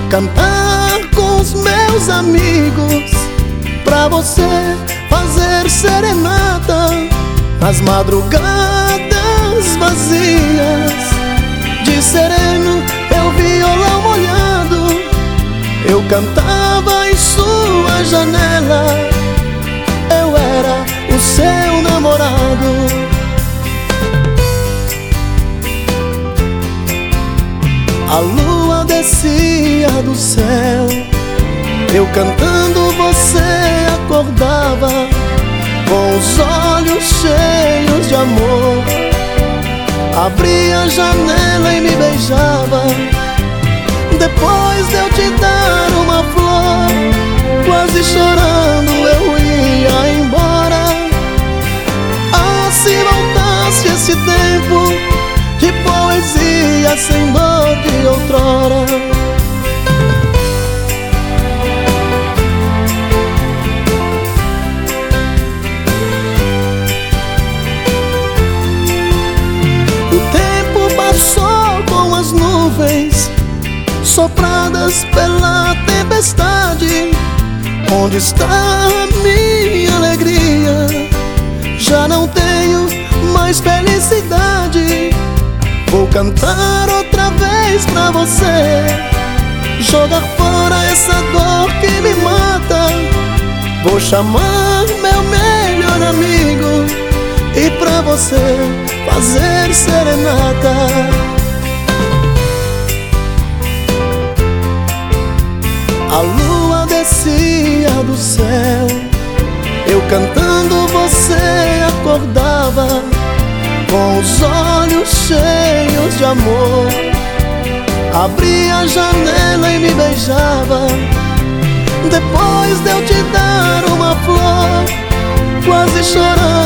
cantar com os meus amigos, pra você fazer serenata nas madrugadas vazias. De sereno eu violão molhado, eu cantava em sua janela. Eu era o seu namorado. A lua descia do céu, eu cantando você acordava, com os olhos cheios de amor. Abria a janela e me beijava. Depois de eu te dar uma flor, quase chorando eu ia embora. Ah, se voltasse esse tempo de poesia sem dor de outrora. O tempo passou com as nuvens sopradas pela tempestade. Onde está a minha alegria? Já não tenho mais felicidade. Vou cantar outra vez pra você, jogar fora essa dor que me mata. Vou chamar meu melhor amigo e pra você fazer serenata. A lua descia do céu, eu cantando você acordava, com os olhos cheios de amor. Abria a janela e me beijava. Depois de eu te dar uma flor, quase chorando